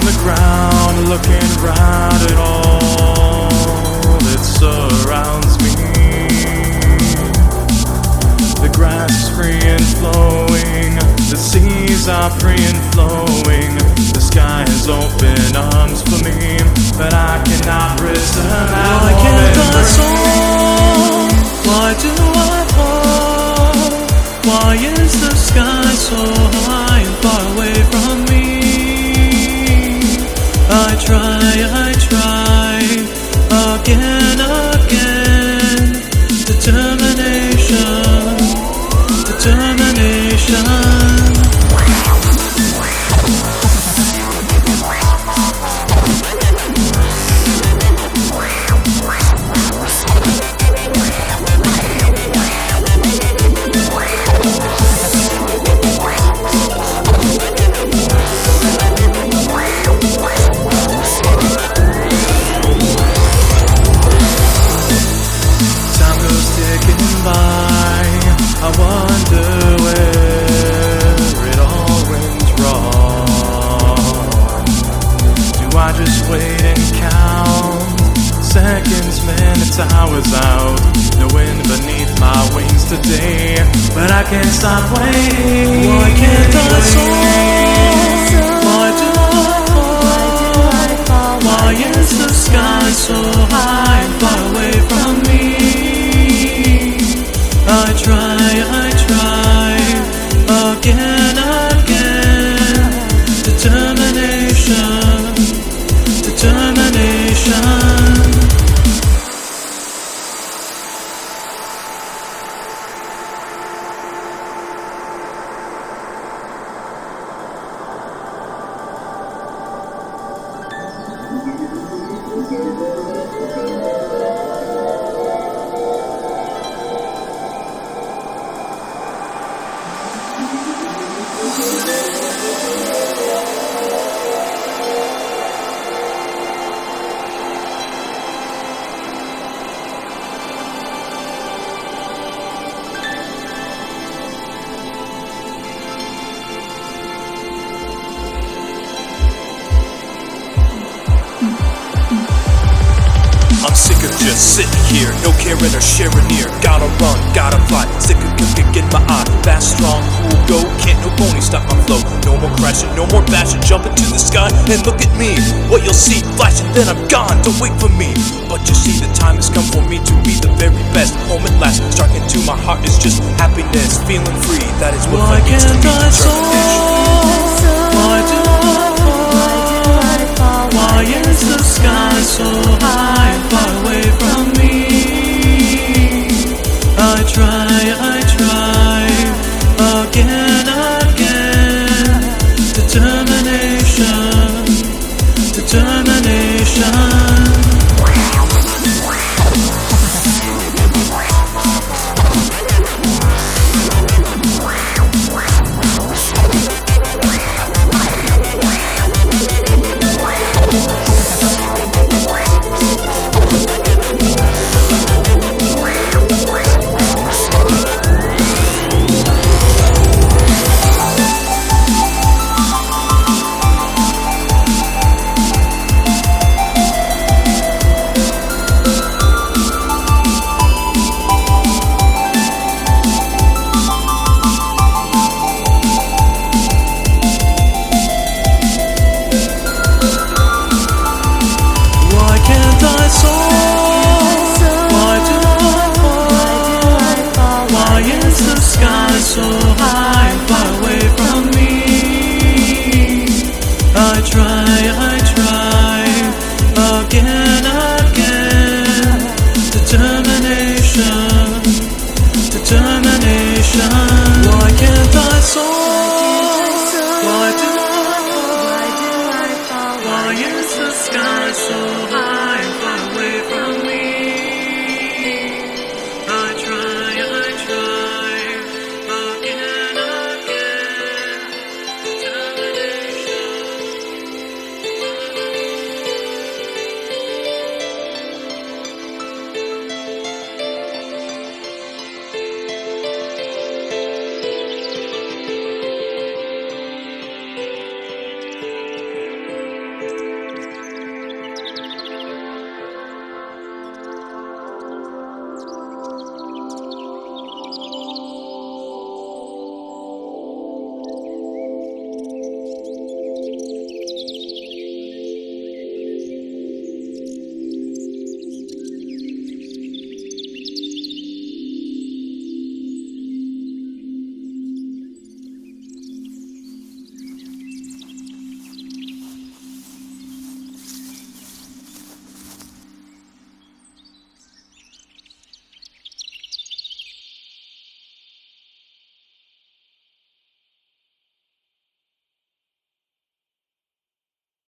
the ground, looking round at all that surrounds me. The grass is free and flowing, the seas are free and flowing, the sky has open arms for me, but I cannot return. Why can't I soar? Why do I fall? Why is the sky so high and far away from me? I try again, determination. I wonder where it all went wrong. Do I just wait and count seconds, minutes, hours out? No wind beneath my wings today, but I can't stop waiting. Why can't I soar? Why do I fall? Why is the sky so high and far away from me? I try again, determination. I'm sick of just sitting here, no caring or sharing near. Gotta run, gotta fly, sick of kicking my eye. Fast, strong, cool, go, can't no pony stop my flow. No more crashing, no more bashing, jumping to the sky and look at me. What you'll see, flashing, then I'm gone, don't wait for me. But you see, the time has come for me to be the very best. Home at last, striking to my heart is just happiness, feeling free, that is what Why needs to can't be I soar? Why do I fall? Why is the sky so high and far away from me? I try again, determination. So high and far away from me. I try